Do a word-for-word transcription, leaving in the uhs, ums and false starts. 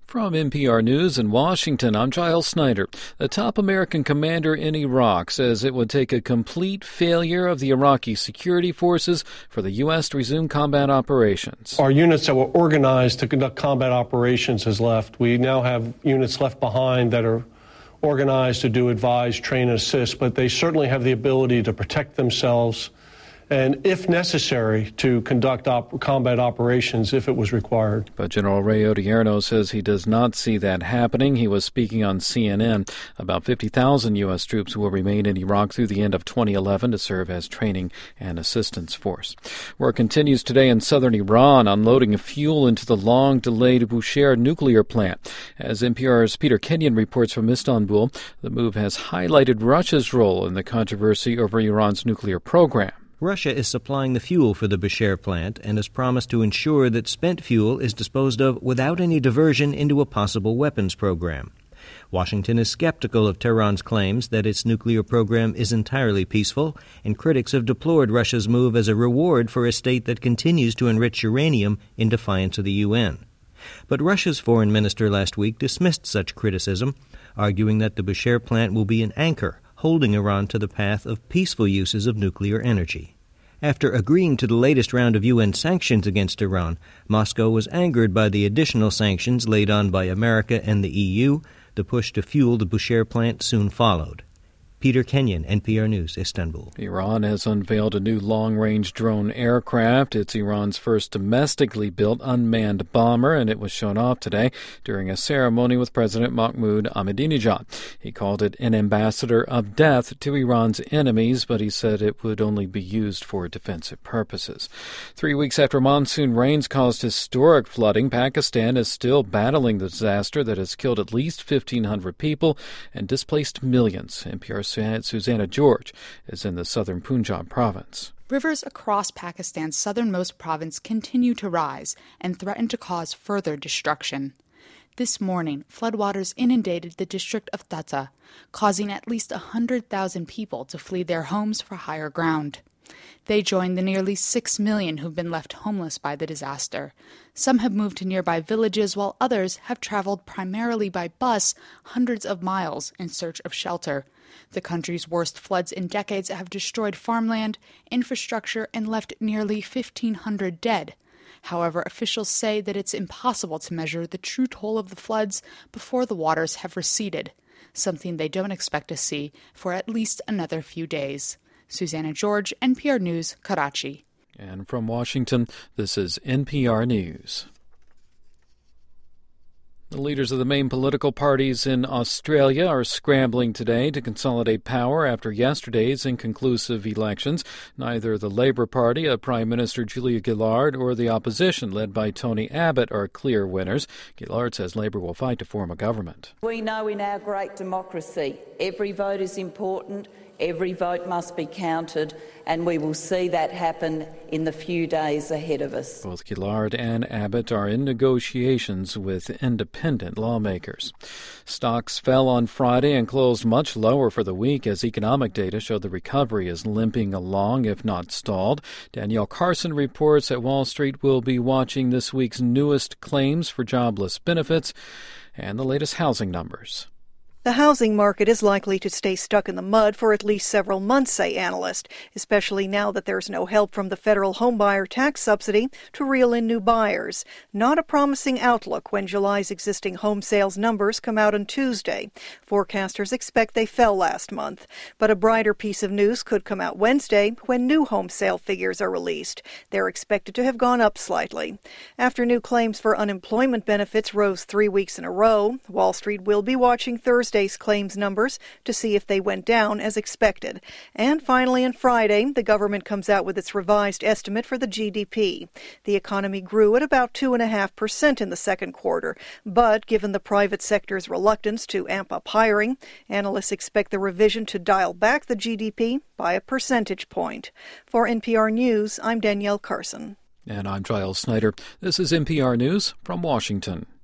From N P R News in Washington, I'm Giles Snyder. The top American commander in Iraq says it would take a complete failure of the Iraqi security forces for the U S to resume combat operations. Our units that were organized to conduct combat operations has left. We now have units left behind that are organized to do advise, train, and assist, but they certainly have the ability to protect themselves and, if necessary, to conduct op- combat operations if it was required. But General Ray Odierno says he does not see that happening. He was speaking on C N N. About fifty thousand U S troops will remain in Iraq through the end of twenty eleven to serve as training and assistance force. Work continues today in southern Iran, unloading fuel into the long-delayed Bushehr nuclear plant. As N P R's Peter Kenyon reports from Istanbul, the move has highlighted Russia's role in the controversy over Iran's nuclear program. Russia is supplying the fuel for the Bushehr plant and has promised to ensure that spent fuel is disposed of without any diversion into a possible weapons program. Washington is skeptical of Tehran's claims that its nuclear program is entirely peaceful, and critics have deplored Russia's move as a reward for a state that continues to enrich uranium in defiance of the U N. But Russia's foreign minister last week dismissed such criticism, arguing that the Bushehr plant will be an anchor holding Iran to the path of peaceful uses of nuclear energy. After agreeing to the latest round of U N sanctions against Iran, Moscow was angered by the additional sanctions laid on by America and the E U. The push to fuel the Bushehr plant soon followed. Peter Kenyon, N P R News, Istanbul. Iran has unveiled a new long-range drone aircraft. It's Iran's first domestically built unmanned bomber, and it was shown off today during a ceremony with President Mahmoud Ahmadinejad. He called it an ambassador of death to Iran's enemies, but he said it would only be used for defensive purposes. Three weeks after monsoon rains caused historic flooding, Pakistan is still battling the disaster that has killed at least fifteen hundred people and displaced millions. N P R Susanna George is in the southern Punjab province. Rivers across Pakistan's southernmost province continue to rise and threaten to cause further destruction. This morning, floodwaters inundated the district of Thatta, causing at least one hundred thousand people to flee their homes for higher ground. They join the nearly six million who've been left homeless by the disaster. Some have moved to nearby villages, while others have traveled primarily by bus hundreds of miles in search of shelter. The country's worst floods in decades have destroyed farmland, infrastructure, and left nearly fifteen hundred dead. However, officials say that it's impossible to measure the true toll of the floods before the waters have receded, something they don't expect to see for at least another few days. Susanna George, N P R News, Karachi. And from Washington, this is N P R News. The leaders of the main political parties in Australia are scrambling today to consolidate power after yesterday's inconclusive elections. Neither the Labour Party of Prime Minister Julia Gillard or the opposition led by Tony Abbott are clear winners. Gillard says Labour will fight to form a government. We know in our great democracy every vote is important. Every vote must be counted, and we will see that happen in the few days ahead of us. Both Gillard and Abbott are in negotiations with independent lawmakers. Stocks fell on Friday and closed much lower for the week as economic data showed the recovery is limping along, if not stalled. Danielle Carson reports that Wall Street will be watching this week's newest claims for jobless benefits and the latest housing numbers. The housing market is likely to stay stuck in the mud for at least several months, say analysts, especially now that there's no help from the federal homebuyer tax subsidy to reel in new buyers. Not a promising outlook when July's existing home sales numbers come out on Tuesday. Forecasters expect they fell last month. But a brighter piece of news could come out Wednesday when new home sale figures are released. They're expected to have gone up slightly. After new claims for unemployment benefits rose three weeks in a row, Wall Street will be watching Thursday claims numbers to see if they went down as expected. And finally, on Friday, the government comes out with its revised estimate for the G D P. The economy grew at about two point five percent in the second quarter, but given the private sector's reluctance to amp up hiring, analysts expect the revision to dial back the G D P by a percentage point. For N P R News, I'm Danielle Carson. And I'm Giles Snyder. This is N P R News from Washington.